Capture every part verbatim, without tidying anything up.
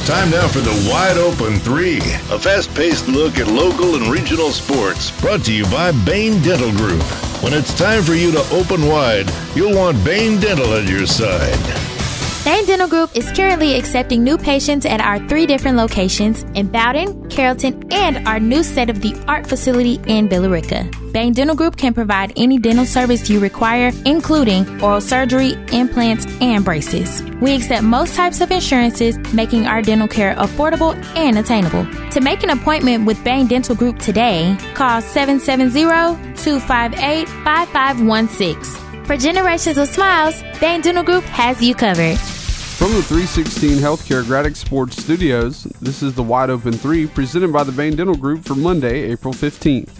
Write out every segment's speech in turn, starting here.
Time now for the Wide Open Three, a fast-paced look at local and regional sports, brought to you by Bain Dental Group. When it's time for you to open wide, you'll want Bain Dental at your side. Bain Dental Group is currently accepting new patients at our three different locations in Bowden, Carrollton, and our new state-of-the-art facility in Billerica. Bain Dental Group can provide any dental service you require, including oral surgery, implants, and braces. We accept most types of insurances, making our dental care affordable and attainable. To make an appointment with Bain Dental Group today, call seven seven zero, two five eight, five five one six. For generations of smiles, Bain Dental Group has you covered. From the three sixteen Healthcare Graddick Sports Studios, this is the Wide Open Three, presented by the Bain Dental Group for Monday, April fifteenth.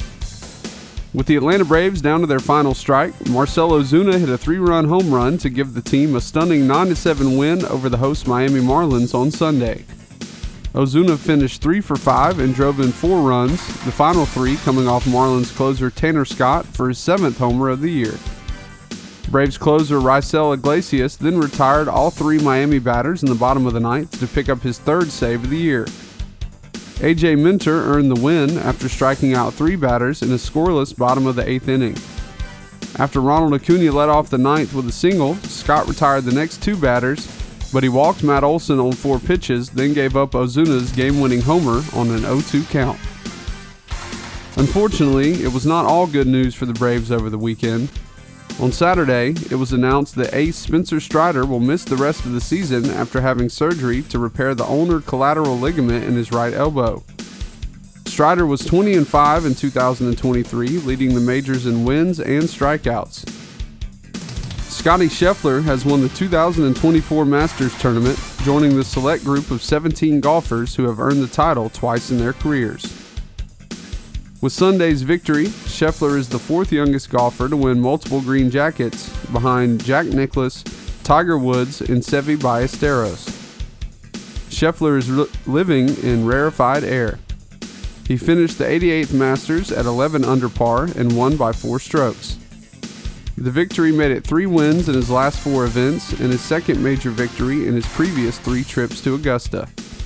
With the Atlanta Braves down to their final strike, Marcell Ozuna hit a three-run home run to give the team a stunning nine to seven win over the host Miami Marlins on Sunday. Ozuna finished three for five and drove in four runs, the final three coming off Marlins closer Tanner Scott for his seventh homer of the year. Braves closer Raisel Iglesias then retired all three Miami batters in the bottom of the ninth to pick up his third save of the year. A J Minter earned the win after striking out three batters in a scoreless bottom of the eighth inning. After Ronald Acuna led off the ninth with a single, Scott retired the next two batters, but he walked Matt Olson on four pitches, then gave up Ozuna's game-winning homer on an oh two count. Unfortunately, it was not all good news for the Braves over the weekend. On Saturday, it was announced that ace Spencer Strider will miss the rest of the season after having surgery to repair the ulnar collateral ligament in his right elbow. Strider was twenty and five in two thousand twenty-three, leading the majors in wins and strikeouts. Scotty Scheffler has won the two thousand twenty-four Masters Tournament, joining the select group of seventeen golfers who have earned the title twice in their careers. With Sunday's victory, Scheffler is the fourth youngest golfer to win multiple green jackets, behind Jack Nicklaus, Tiger Woods, and Seve Ballesteros. Scheffler is li- living in rarefied air. He finished the eighty-eighth Masters at eleven under par and won by four strokes. The victory made it three wins in his last four events and his second major victory in his previous three trips to Augusta.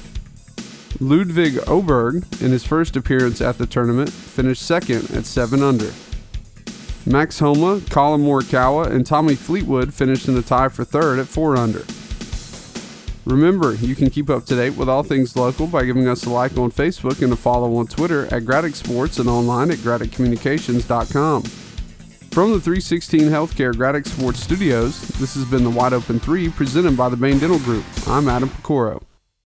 Ludwig Oberg, in his first appearance at the tournament, finished second at seven under. Max Homa, Colin Morikawa, and Tommy Fleetwood finished in a tie for third at four under. Remember, you can keep up to date with all things local by giving us a like on Facebook and a follow on Twitter at Graddick Sports and online at Graddick Communications dot com. From the three sixteen Healthcare Graddick Sports Studios, this has been the Wide Open Three presented by the Bain Dental Group. I'm Adam Pecoro.